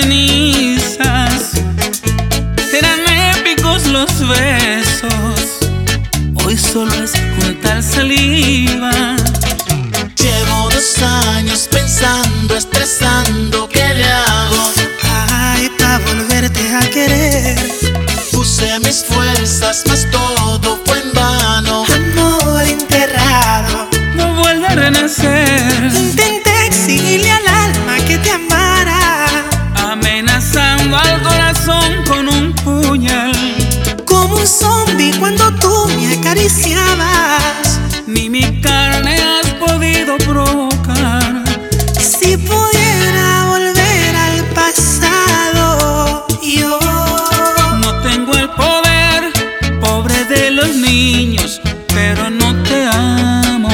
cenizas. Eran épicos los besos, hoy solo es juntar saliva. Llevo 2 años pensando, estresando, ¿qué le hago? Ay, pa' volverte a querer. Puse mis fuerzas, mas todo fue en vano. Amor enterrado, No vuelve a renacer. intenté exigirle al alma que te amara, Amenazando al corazón con un puñal. como un zombie cuando tú me acariciabas. Ni mi carne has podido provocar. Si pudiera volver al pasado, yo No tengo el poder, pobre de los niños, pero no te amo.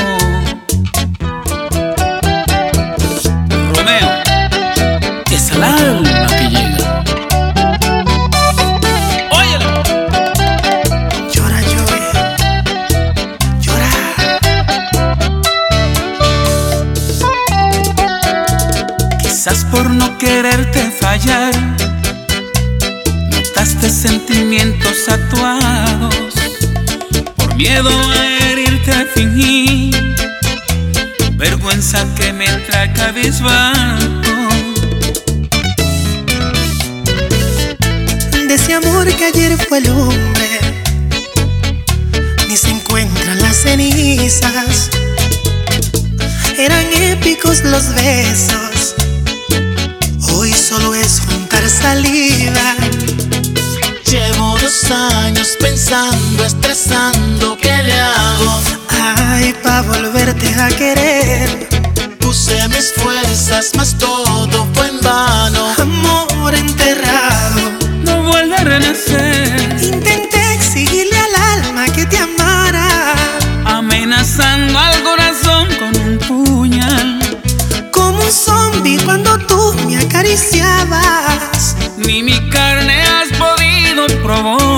Romeo, es el alma que llega. Óyelo. llora, llora, llora. Quizás por no quererte fallar, notaste sentimientos actuados. Por miedo a herirte fingí vergüenza que me trae cabizbajo. De ese amor que ayer fue lumbre, ni se encuentran las cenizas. Eran épicos los besos, hoy solo es juntar saliva. Llevo 2 años pensando, estresando, ¿qué le hago? Ay, pa' volverte a querer. Puse mis fuerzas, mas todo fue en vano. Amor enterrado, No vuelve a renacer. intenté exigirle al alma que te amara, Amenazando al corazón con un puñal. como un zombie cuando tú me acariciabas. Ni mi carne has podido provocar.